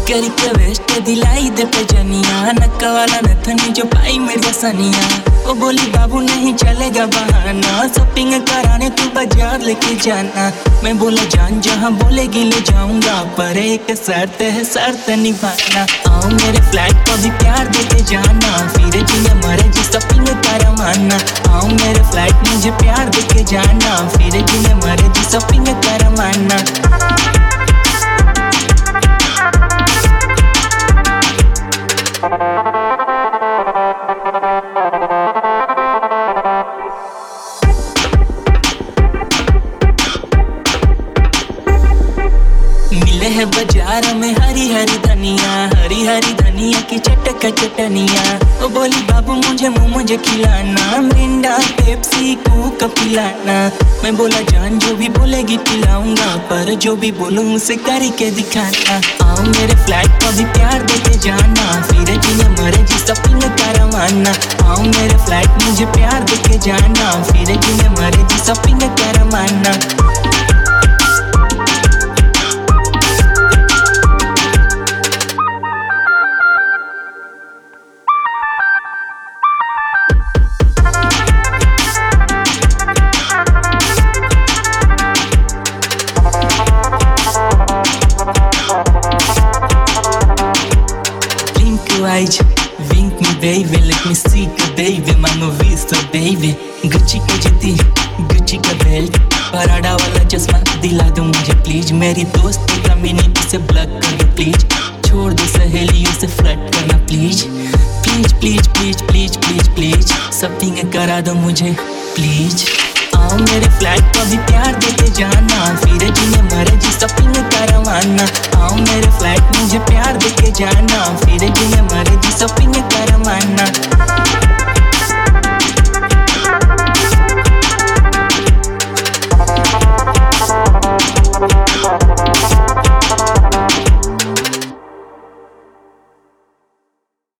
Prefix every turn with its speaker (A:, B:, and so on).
A: करके वेस्ट दिलाई दे पे जनिया, नक्का वाला नथनी जो पाई मेरी सनिया। वो बोली बाबू नहीं चलेगा बहाना, शॉपिंग कराने तू बाजार लेके जाना। मैं बोला जान जहाँ बोलेगी ले जाऊंगा, पर एक शर्त है शर्त निभाना। आओ मेरे फ्लैट को भी प्यार देके जाना, फिर जिन्हें मरे जी शॉपिंग करवाना। आओ मेरे फ्लैट मुझे प्यार देके जाना, फिर जिन्हें मरे जी शॉपिंग करवाना। मिले है बाजार में हरी हरी धनिया, हरी हरी धनिया की चटक चटनिया। वो बोली बाबू मुझे मुझे खिलाना, मिरिंडा पेप्सी कोक पिलाना। मैं बोला जान जो भी बोलेगी पिलाऊंगा, पर जो भी बोलूं उसे करके दिखाना। आओ मेरे फ्लैट को भी प्यार देके जाना, फिर जिन्हें मरे जी शॉपिंग करवाना। आओ मेरे फ्लैट मुझे प्यार देके जाना, फिर जिन्हें मरे जी शॉपिंग करवाना। Eyes, wink me baby, let me see you baby, mano vista baby। Gucci का जूती, गुच्ची का बेल्ट, पराडा वाला चश्मा दिला दो मुझे प्लीज। मेरी दोस्त कम्युनिटी से ब्लॉक कर दो प्लीज, छोड़ दो सहेलियों से फ्लर्ट करना please. Please please please please please please, shopping करा दो मुझे प्लीज। आओ मेरे फ्लैट को भी प्यार देके जाना, फिर जिन्हें मरे जी शॉपिंग करवाना। आओ मेरे फ्लैट मुझे प्यार देके जाना, फिर जिन्हें